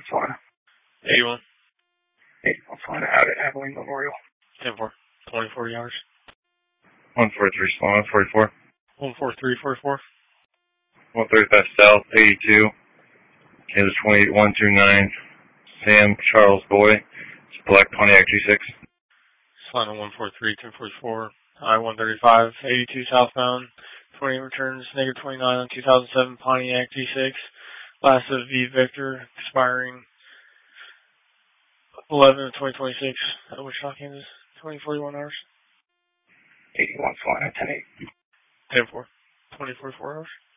Florida. 81. 81 Florida, out at Abilene Memorial. 10-4. 20-40 hours. 143 Sloan, 44. 143-44. 135 South, 82. It was 28129. Sam Charles Boy, Black Pontiac G6. Solano 143, 1044. I-135, 82 southbound. 20 returns, negative 29 on 2007 Pontiac G6. Last of V Victor, expiring 11 of 2026 at Wichita, Kansas. 2041 hours. 81 Florida, 10-8. 10-4. 2044 hours.